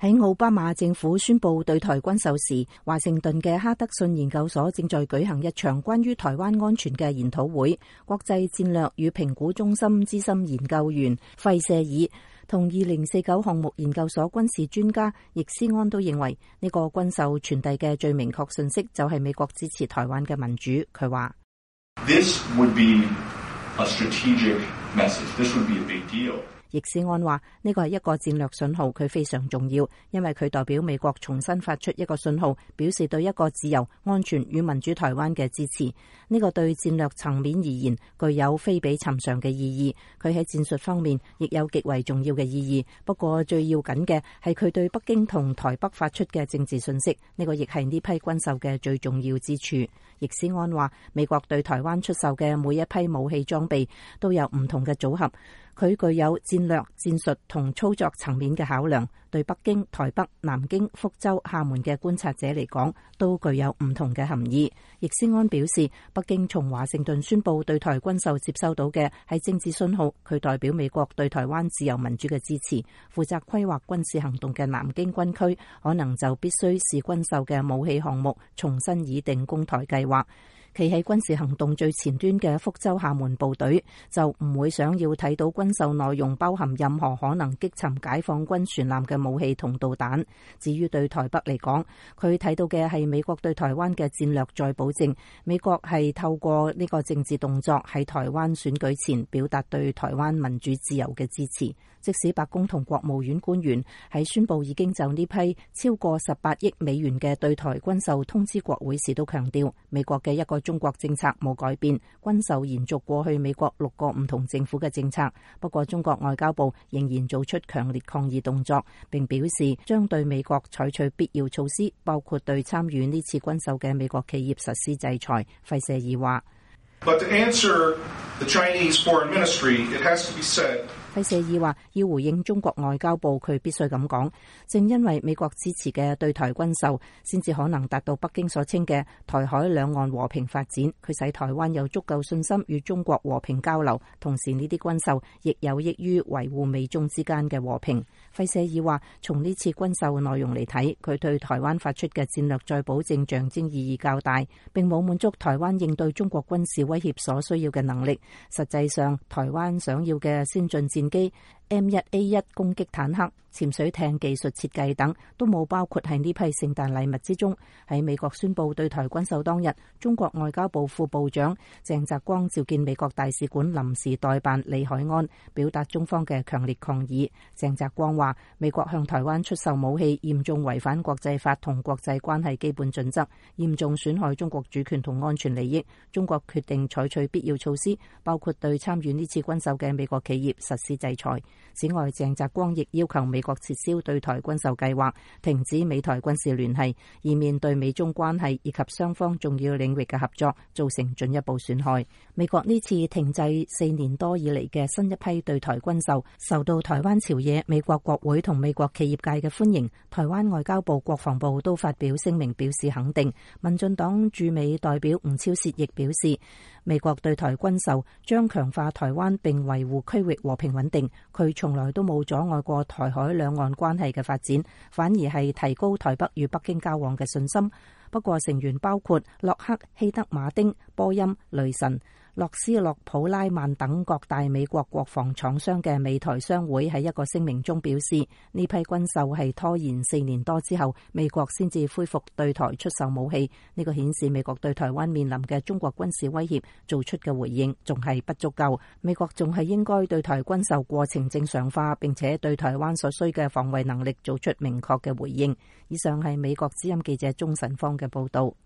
喺奧巴馬政府宣布對台軍售時，華盛頓嘅哈德遜研究所正在舉行一場關於台灣安全嘅研討會。國際戰略與評估中心資深研究員費舍爾同2049項目研究所軍事專家易思安都認為，呢個軍售傳遞嘅最明確信息就係美國支持台灣嘅民主。佢話 ：This would be a strategic message. This would be a big deal. 易思安話：呢個係一個戰略信號，佢非常重要，因為佢代表美國重新發出一個信號，表示對一個自由、安全與民主台灣嘅支持。呢個對戰略層面而言具有非比尋常嘅意義，佢喺戰術方面亦有極為重要嘅意義。不過最要緊嘅係佢對北京同台北發出嘅政治信息，呢個亦係呢批軍售嘅最重要之處。易思安話：美國對台灣出售嘅每一批武器裝備都有唔同嘅組合，佢具有戰略、戰術同操作層面嘅考量，對北京、台北、南京、福州、廈門嘅觀察者嚟講，都具有唔同嘅含義。易思安表示，北京從華盛頓宣布對台軍售接收到嘅係政治信號，佢代表美國對台灣自由民主嘅支持。負責規劃軍事行動嘅南京軍區可能就必須視軍售嘅武器項目重新擬定攻台計劃。企喺軍事行動最前端嘅福州廈門部隊就唔會想要睇到軍售內容包含任何可能擊沉解放軍船艦嘅武器同導彈。至於對台北嚟講，佢睇到嘅係美國對台灣嘅戰略再保證，美國係透過呢個政治動作喺台灣選舉前表達對台灣民主自由嘅支持。即使白宮同國務院官員喺宣布已經就呢批超過18億美元嘅對台軍售通知國會時，都強調美國嘅一個中國政策冇改變，軍售延續過去美國6個唔同政府嘅政策。不過中國外交部仍然做出強烈抗議動作，並表示將對美國採取必要措施，包括對參與呢次軍售嘅美國企業實施制裁。費舍爾話 ：But to answer the Chinese Foreign Ministry, it has to be said. 費舍爾話：要回應中國外交部，佢必須咁講。正因為美國支持嘅對台軍售，先至可能達到北京所稱嘅台海兩岸和平發展。佢使台灣有足夠信心與中國和平交流，同時呢啲軍售亦有益於維護美中之間嘅和平。費舍爾話：從呢次軍售內容嚟睇，佢對台灣發出嘅戰略再保證象徵意義較大，並冇滿足台灣應對中國軍事威脅所需要嘅能力。實際上，台灣想要嘅先進戰機 M1A1 攻擊坦克、潛水艇技術設計等都冇包括喺呢批聖誕禮物之中。喺美國宣布對台軍售當日，中國外交部副部長鄭澤光召見美國大使館臨時代辦李海安，表達中方嘅強烈抗議。鄭澤光話：美國向台灣出售武器，嚴重違反國際法同國際關係基本準則，嚴重損害中國主權同安全利益。中國決定採取必要措施，包括對參與呢次軍售嘅美國企業實施制裁。此外，鄭澤光亦要求美國撤銷對台軍售計劃，停止美台軍事聯繫，以免對美中關係以及雙方重要領域嘅合作造成進一步損害。美國呢次停滯4年多以嚟嘅新一批對台軍售，受到台灣朝野、美國國會同美國企業界嘅歡迎。台灣外交部、國防部都發表聲明表示肯定。民進黨駐美代表吳釗燮亦表示，美國對台軍售將強化台灣並維護區域和平穩定。佢從來都冇阻礙過台海兩岸關係嘅發展，反而係提高台北與北京交往嘅信心。不過成員包括洛克希德馬丁、波音、雷神、洛斯洛普拉曼等各大美國國防廠商嘅美台商會喺一個聲明中表示，呢批軍售係拖延4年多之後，美國先至恢復對台出售武器。呢個顯示美國對台灣面臨嘅中國軍事威脅做出嘅回應仲係不足夠，美國仲係應該對台軍售過程正常化，並且對台灣所需嘅防衛能力做出明確嘅回應。以上係美國之音記者鍾晨芳嘅報道。